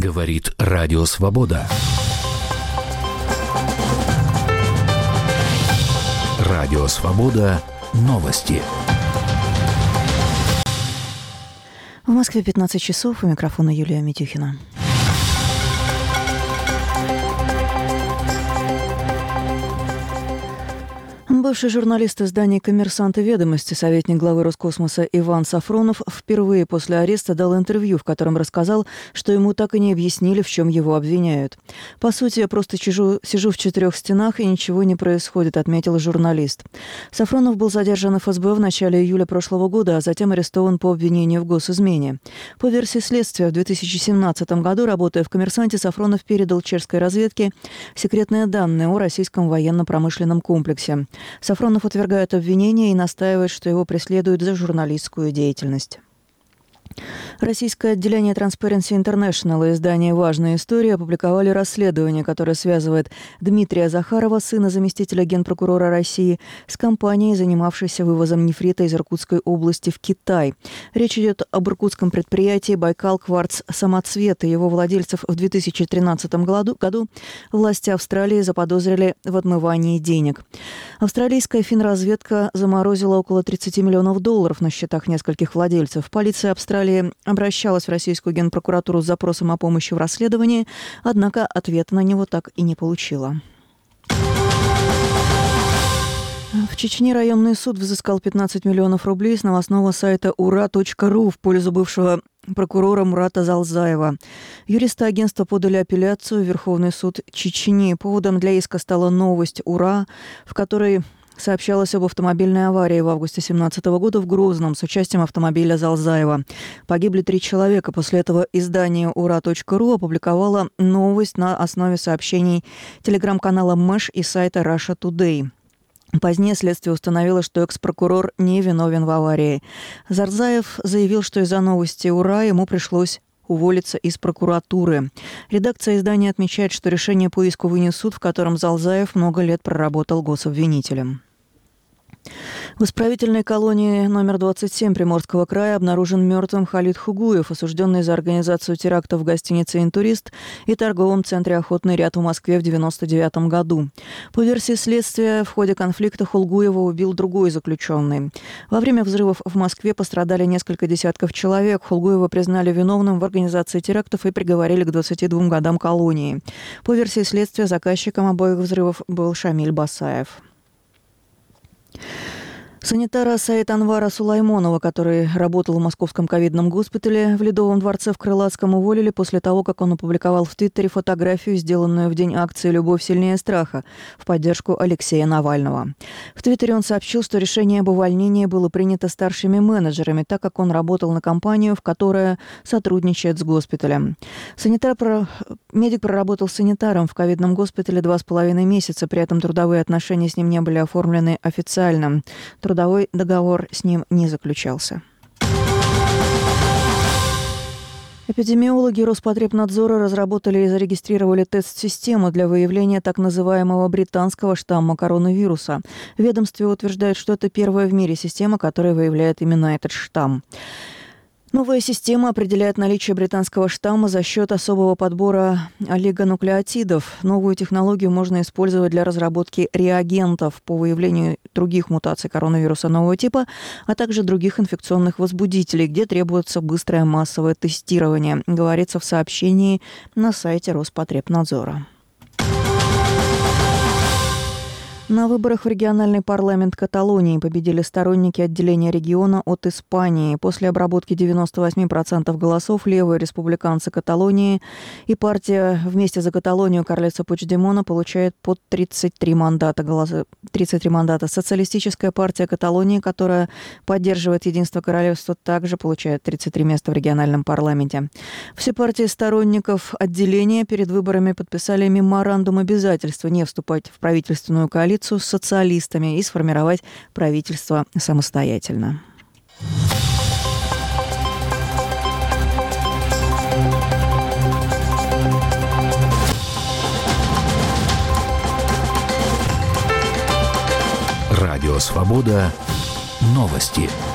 Говорит Радио Свобода. Радио Свобода. Новости. В Москве 15 часов. У микрофона Юлия Митюхина. Бывший журналист издания «Коммерсант» и «Ведомости», советник главы Роскосмоса Иван Сафронов впервые после ареста дал интервью, в котором рассказал, что ему так и не объяснили, в чем его обвиняют. «По сути, я просто сижу в четырех стенах, и ничего не происходит», — отметил журналист. Сафронов был задержан ФСБ в начале июля прошлого года, а затем арестован по обвинению в госизмене. По версии следствия, в 2017 году, работая в «Коммерсанте», Сафронов передал чешской разведке секретные данные о российском военно-промышленном комплексе. Сафронов отвергает обвинения и настаивает, что его преследуют за журналистскую деятельность. Российское отделение Transparency International и издание «Важная история» опубликовали расследование, которое связывает Дмитрия Захарова, сына заместителя генпрокурора России, с компанией, занимавшейся вывозом нефрита из Иркутской области в Китай. Речь идет об иркутском предприятии «Байкал Кварц Самоцвет» и его владельцев. В 2013 году власти Австралии заподозрили в отмывании денег. Австралийская финразведка заморозила около $30 миллионов на счетах нескольких владельцев. Полиция Австралии обращалась в российскую генпрокуратуру с запросом о помощи в расследовании, однако ответа на него так и не получила. В Чечне районный суд взыскал 15 миллионов рублей с новостного сайта ура.ру в пользу бывшего прокурора Мурата Залзаева. Юристы агентства подали апелляцию в Верховный суд Чечни. Поводом для иска стала новость «Ура», в которой сообщалось об автомобильной аварии в августе 2017 года в Грозном с участием автомобиля Залзаева. Погибли 3 человека. После этого издание ура.ру опубликовало новость на основе сообщений телеграм-канала Мэш и сайта Russia Today. Позднее следствие установило, что экс-прокурор не виновен в аварии. Залзаев заявил, что из-за новости «Ура» ему пришлось уволиться из прокуратуры. Редакция издания отмечает, что решение по иску вынес суд, в котором Залзаев много лет проработал гособвинителем. В исправительной колонии номер 27 Приморского края обнаружен мертвым Халид Хугуев, осужденный за организацию терактов в гостинице «Интурист» и торговом центре «Охотный ряд» в Москве в 1999 году. По версии следствия, в ходе конфликта Хугуева убил другой заключенный. Во время взрывов в Москве пострадали несколько десятков человек. Хугуева признали виновным в организации терактов и приговорили к 22 годам колонии. По версии следствия, заказчиком обоих взрывов был Шамиль Басаев. Санитара Саид Анвара Сулаймонова, который работал в московском ковидном госпитале в Ледовом дворце в Крылатском, уволили после того, как он опубликовал в Твиттере фотографию, сделанную в день акции «Любовь сильнее страха» в поддержку Алексея Навального. В Твиттере он сообщил, что решение об увольнении было принято старшими менеджерами, так как он работал на компанию, в которой сотрудничает с госпиталем. Медик проработал санитаром в ковидном госпитале 2,5 месяца, при этом трудовые отношения с ним не были оформлены официально. Трудовой договор с ним не заключался. Эпидемиологи Роспотребнадзора разработали и зарегистрировали тест-систему для выявления так называемого британского штамма коронавируса. Ведомство утверждает, что это первая в мире система, которая выявляет именно этот штамм. Новая система определяет наличие британского штамма за счет особого подбора олигонуклеотидов. Новую технологию можно использовать для разработки реагентов по выявлению других мутаций коронавируса нового типа, а также других инфекционных возбудителей, где требуется быстрое массовое тестирование, говорится в сообщении на сайте Роспотребнадзора. На выборах в региональный парламент Каталонии победили сторонники отделения региона от Испании. После обработки 98% голосов левые республиканцы Каталонии и партия «Вместе за Каталонию» Карлеса Пучдемона получает под 33 мандата. Социалистическая партия Каталонии, которая поддерживает единство королевства, также получает 33 места в региональном парламенте. Все партии сторонников отделения перед выборами подписали меморандум обязательства не вступать в правительственную коалицию с социалистами и сформировать правительство самостоятельно. Радио Свобода. Новости.